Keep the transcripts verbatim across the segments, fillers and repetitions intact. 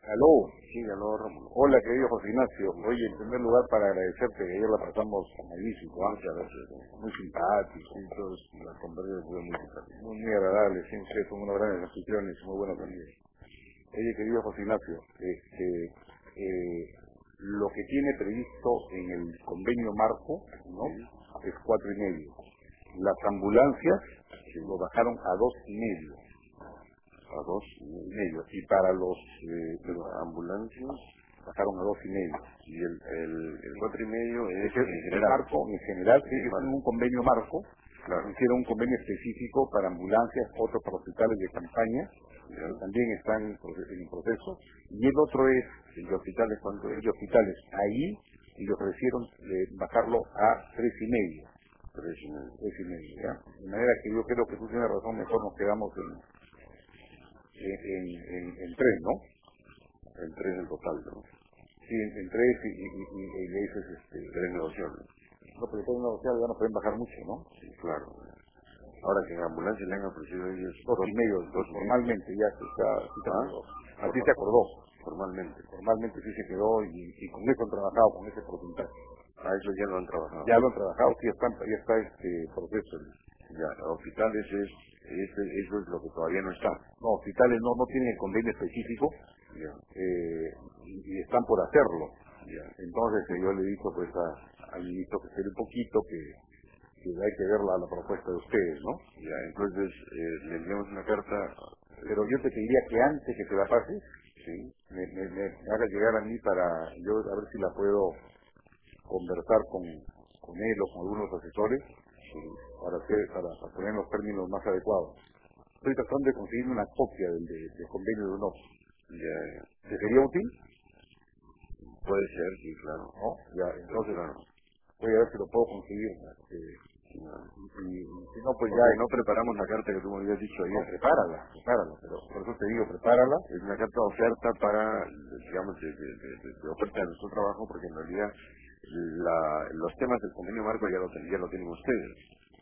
Aló. Sí, aló, Rómulo. Hola, querido José Ignacio. Oye, en primer lugar, para agradecerte que ayer la pasamos magnífico, ¿ah? Muchas gracias. Muy simpático. Sí, todos, la conversación fue muy simpática. Muy, muy agradable, siempre son unos grandes anfitriones, muy buenos amigos. Oye, querido José Ignacio, este, eh, lo que tiene previsto en el convenio marco, ¿no? Es cuatro y medio. Las ambulancias lo bajaron a dos y medio. A dos y medio. Y para los, eh, de las ambulancias, bajaron a dos y medio. y el, el, el cuatro y medio es Es el, en el general. marco, en general, sí, En es marco. un convenio marco. Claro. Hicieron un convenio específico para ambulancias, otro para hospitales de campaña, Ya. que también están en proce- en proceso, y el otro es ¿Y de hospitales cuánto el es? de hospitales. Ahí y le ofrecieron eh, bajarlo a tres y medio, Tres y medio. tres y medio, ¿ya? De manera que yo creo que tú tienes razón, mejor nos quedamos en, en, en, en, en tres, ¿no? En tres en total, ¿no? Sí, en, en tres y, y, y, y le dices, este, Tres negociables. no, pero después de negociar ya no pueden bajar mucho, ¿no? Sí, claro. Ahora que en ambulancia le han ofrecido a ellos Dos y medio, dos y medio. formalmente ya se está, sí se ¿Ah? acordó. Así se acordó. Formalmente. Formalmente sí se quedó y, y con eso han trabajado, con ese porcentaje. A eso ya lo han trabajado. Ya lo han trabajado, sí está, ya está este proceso. Ya, hospitales es, ese, eso es lo que todavía no está. No, hospitales no, no tienen el convenio específico Ya, eh, y, y están por hacerlo. ya. Entonces eh, yo le he dicho pues a, al ministro que espere un poquito, que, que hay que ver la, la propuesta de ustedes, ¿no? Ya, entonces eh, le enviamos una carta. Pero yo te pediría que antes que te la pases, Sí, me, me, me haga llegar a mí para yo a ver si la puedo conversar con, con él o con algunos asesores sí, para, hacer, para, para poner los términos más adecuados. Estoy tratando de conseguir una copia del, de, del convenio de UNOPS. ya, ya. ¿Te sería útil? Puede ser, sí, claro. ¿No? Ya, entonces Claro. voy a ver si lo puedo conseguir. Este, Ya. y, y si no, pues Porque ya no preparamos la carta que tú me habías dicho no, ayer. prepárala, prepárala. Pero por eso te digo, prepárala. Es una carta de oferta para, digamos, de, de, de, de- de oferta de nuestro trabajo, porque en realidad la, los temas del convenio marco ya lo, ten- ya lo tienen ustedes.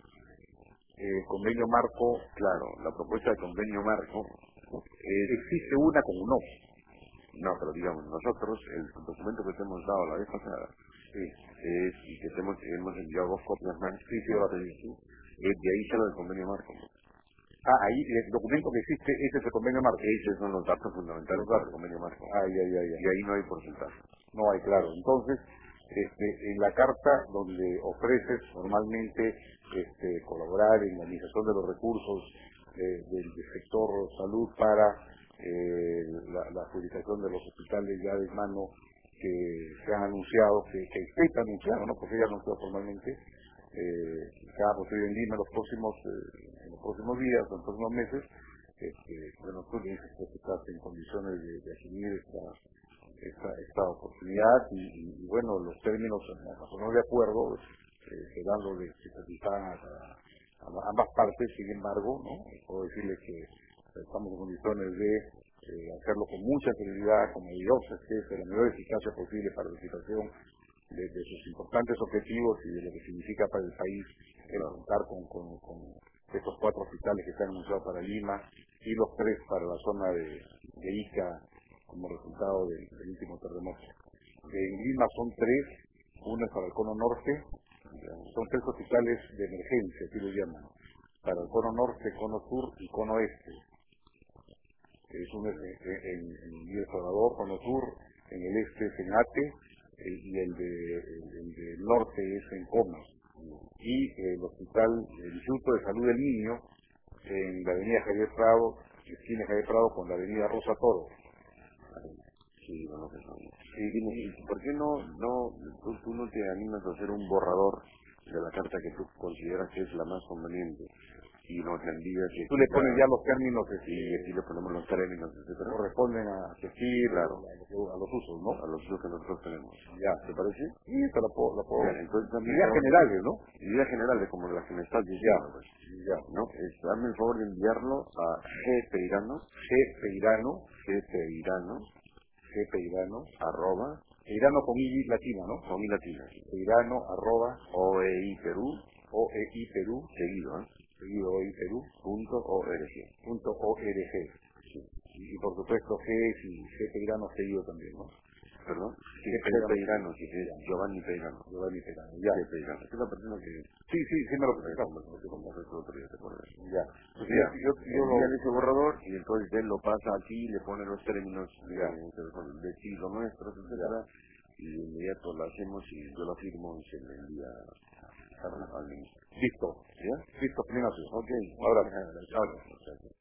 El convenio marco, Claro, la propuesta de convenio marco es, existe una con UNOPS. no, pero digamos, nosotros, el documento que te hemos dado la vez pasada, Sí, es, y que te hemos, hemos enviado dos copias más, sí, sí, ahora te digo. sí, es de ahí sale el convenio marco. Ah, ahí el documento que existe, ese es el convenio marco. Esos son los datos fundamentales Los para datos. el convenio marco. Ay, ay, ay, Y ay. ahí no hay porcentaje. No hay, claro. Entonces, este, en la carta donde ofreces normalmente este, colaborar en la administración de los recursos eh, del, del sector salud para eh, la, la adjudicación de los hospitales ya de mano que se han anunciado, que, que usted está anunciado, ¿no? Porque ya anunció formalmente, eh, cada posible en Lima en los próximos, eh, en los próximos días, en los próximos meses. Este, bueno, tú dices que estás en condiciones de, de asumir esta esta, esta oportunidad y, y, y bueno, los términos en los que no de acuerdo eh, se dan los de que satisfagan a, a, a ambas partes. Sin embargo, ¿no? Puedo decirles que estamos en condiciones de eh, hacerlo con mucha seguridad, con mayor certeza, la mayor eficacia posible para la realización de, de sus importantes objetivos y de lo que significa para el país el contar con, con, con estos cuatro hospitales que se han anunciado para Lima y los tres para la zona de, de Ica como resultado del, del último terremoto. En Lima son tres, uno es para el cono norte, son tres hospitales de emergencia, así lo llaman, para el cono norte, cono sur y cono este. Es uno es en, en, en El Salvador, cono sur, en el este es en Ate, eh, y el de el, el del norte es en Comas. Y eh, el hospital, el Instituto de Salud del Niño, en la avenida Javier Prado, esquina Javier Prado con la avenida Rosa Toro. Sí, bueno, que son. Sí, dime, ¿y por qué no, no, tú, tú no te animas a hacer un borrador de la carta que tú consideras que es la más conveniente? Y nos la envías y Tú le pones ya los términos que sí, y aquí le ponemos los términos, etcétera. corresponden a Shakir, Claro. a, a, a los usos, ¿no? A los usos que nosotros tenemos. Ya. ¿Te parece? Y esto la puedo, la puedo. Ya, entonces también Ideas generales, ¿no? ideas generales como las que me estás Ya, diciendo, pues, ya. ¿no? Es, hazme el favor de enviarlo a G Peirano, G. Peirano, G Peirano, G. Peirano, arroba, Peirano con I latina, ¿no? con mi latina, Peirano, arroba, O E I Perú, O E I Perú, seguido, ¿eh? seguido O E I Perú, punto org. punto O R G. Sí. y por supuesto G y G Peirano seguido también, ¿no? ¿Perdón? Sí, G G. Peirano, sí, es Giovanni Peirano. Giovanni Peirano, ya. G. Peirano. Es la persona que... Sí, sí, sí me lo presentamos. Como conversaste el otro día, ¿te acuerdas? Ya. Pues Ya, ya, yo, yo envían lo... ese borrador y entonces él lo pasa aquí, le pone los términos Ya. eh, de, de sí, lo nuestro, etcétera, y de inmediato lo hacemos y yo lo firmo y se le envía al, al ministro. Listo. ¿Ya? Listo, Ignacio. Ok. Un abrazo. Gracias. Gracias.